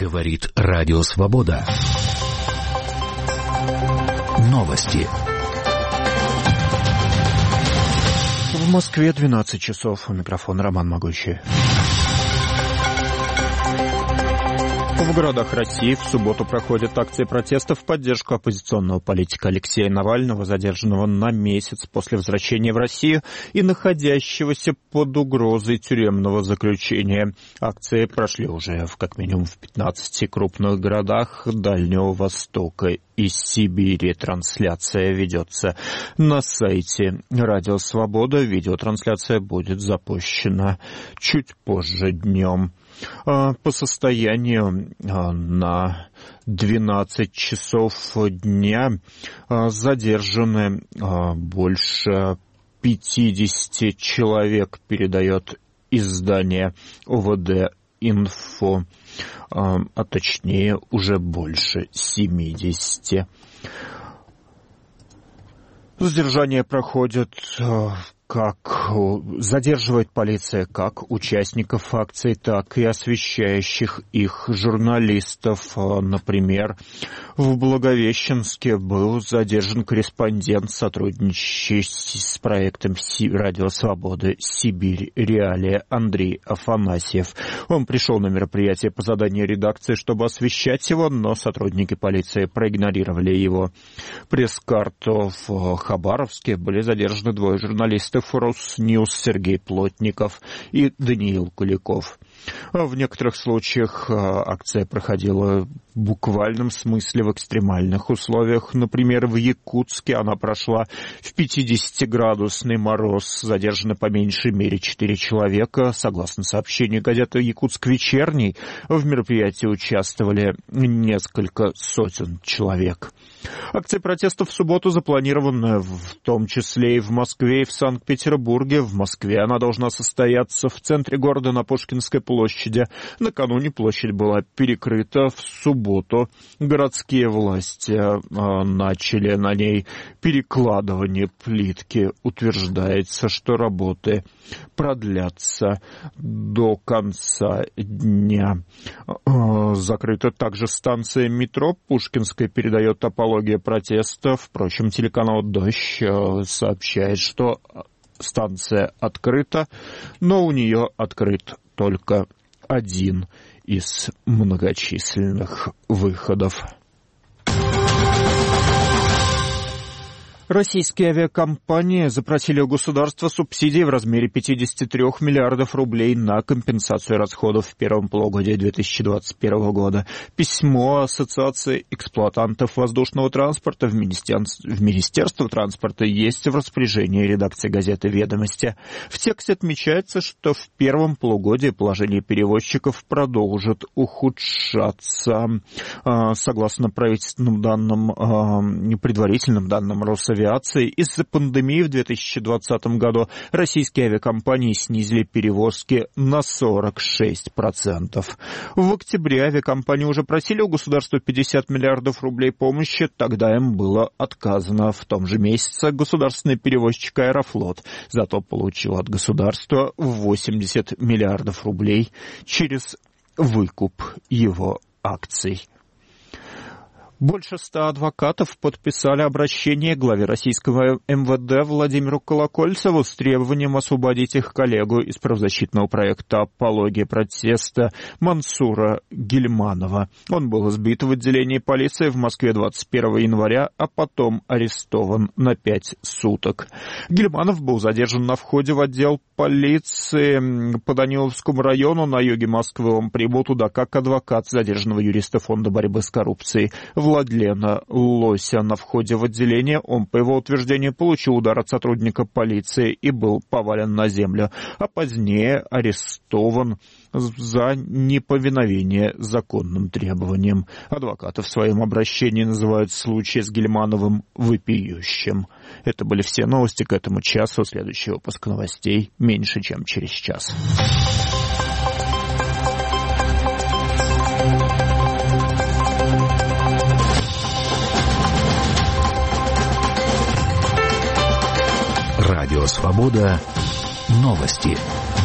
Говорит Радио Свобода. Новости. В Москве 12 часов. У микрофона Роман Могучий. В городах России в субботу проходят акции протеста в поддержку оппозиционного политика Алексея Навального, задержанного на месяц после возвращения в Россию и находящегося под угрозой тюремного заключения. Акции прошли уже как минимум в 15 крупных городах Дальнего Востока и Сибири. Трансляция ведется на сайте Радио Свобода. Видеотрансляция будет запущена чуть позже днем. По состоянию на 12 часов дня задержаны больше 50 человек, передает издание ОВД-Инфо, а точнее уже больше 70. Задержание проходит задерживает полиция как участников акций, так и освещающих их журналистов. Например, в Благовещенске был задержан корреспондент, сотрудничающий с проектом Радио Свободы «Сибирь. Реалия» Андрей Афанасьев. Он пришел на мероприятие по заданию редакции, чтобы освещать его, но сотрудники полиции проигнорировали его пресс-карту. В Хабаровске были задержаны двое журналистов Росньюз, Сергей Плотников и Даниил Куликов. В некоторых случаях акция проходила в буквальном смысле в экстремальных условиях. Например, в Якутске она прошла в 50-градусный мороз. Задержаны по меньшей мере 4 человека. Согласно сообщению газеты «Якутск вечерний», в мероприятии участвовали несколько сотен человек. Акция протеста в субботу запланирована в том числе и в Москве, и в Санкт-Петербурге. В Москве она должна состояться в центре города на Пушкинской площади. Накануне площадь была перекрыта. В субботу городские власти начали на ней перекладывание плитки. Утверждается, что работы продлятся до конца дня. Закрыта также станция метро Пушкинская, передает апология протеста. Впрочем, телеканал «Дождь» сообщает, что станция открыта, но у нее открыт только один из многочисленных выходов. Российские авиакомпании запросили у государства субсидии в размере 53 миллиардов рублей на компенсацию расходов в первом полугодии 2021 года. Письмо Ассоциации эксплуатантов воздушного транспорта в Министерство транспорта есть в распоряжении редакции газеты «Ведомости». В тексте отмечается, что в первом полугодии положение перевозчиков продолжит ухудшаться. Согласно правительственным данным, предварительным данным Росавиации, из-за пандемии в 2020 году российские авиакомпании снизили перевозки на 46%. В октябре авиакомпании уже просили у государства 50 миллиардов рублей помощи, тогда им было отказано. В том же месяце государственный перевозчик «Аэрофлот» зато получил от государства 80 миллиардов рублей через выкуп его акций. Больше 100 адвокатов подписали обращение к главе российского МВД Владимиру Колокольцеву с требованием освободить их коллегу из правозащитного проекта «Апология протеста» Мансура Гильманова. Он был избит в отделении полиции в Москве 21 января, а потом арестован на 5 суток. Гильманов был задержан на входе в отдел полиции по Даниловскому району на юге Москвы. Он прибыл туда как адвокат задержанного юриста Фонда борьбы с коррупцией Владлена Лося. На входе в отделение он, по его утверждению, получил удар от сотрудника полиции и был повален на землю, а позднее арестован за неповиновение законным требованиям. Адвокаты в своем обращении называют случай с Гильмановым вопиющим. Это были все новости к этому часу. Следующий выпуск новостей меньше, чем через час. Радио Свобода. Новости.